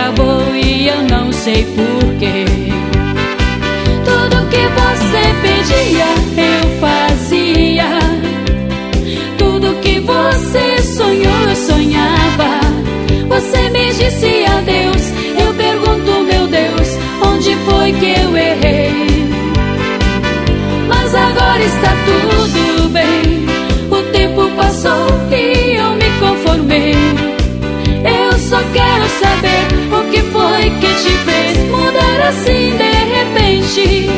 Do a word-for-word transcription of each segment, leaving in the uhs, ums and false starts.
acabou e eu não sei porquê. Tudo que você pedia eu fazia, tudo que você sonhou eu sonhava. Você me disse adeus, eu pergunto, meu Deus, onde foi que eu errei? Mas agora está tudo bem, o tempo passou e eu me conformei. Eu só quero saber o que foi que te fez mudar assim de repente.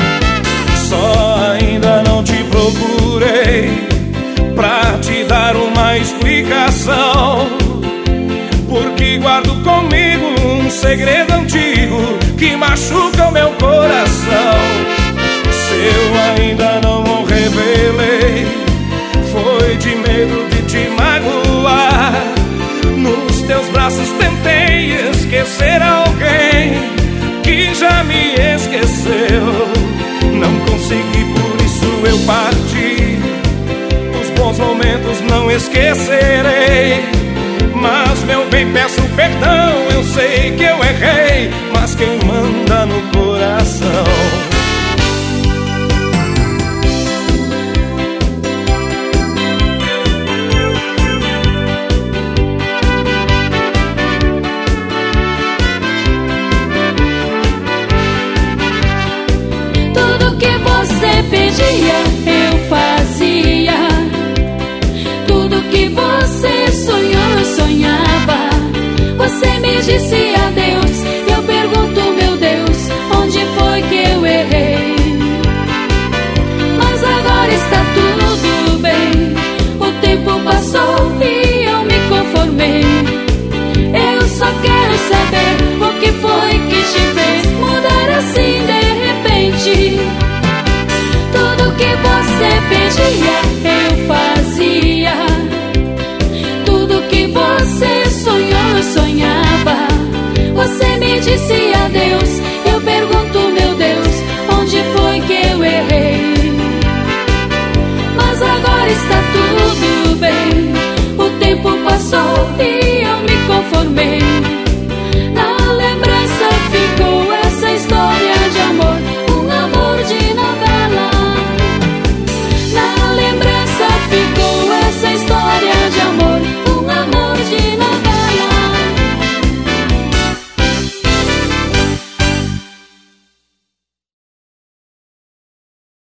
Só ainda não te procurei pra te dar uma explicação, porque guardo comigo um segredo antigo que machuca o meu coração. Se eu ainda não o revelei, foi de medo de te magoar. Nos teus braços tentei esquecer alguém que já me esqueceu. Não consegui, por isso eu parti. Os bons momentos não esquecerei. Mas, meu bem, peço perdão, eu sei que eu errei, mas quem manda no coração? Tudo que você pedia eu fazia, tudo que você sonhou eu sonhava. Você me disse adeus, eu pergunto, meu Deus, onde foi que eu errei? Mas agora está tudo bem, o tempo passou e eu me conformei. Eu só quero saber o que foi que te fez mudar assim de repente. Tudo que você pedia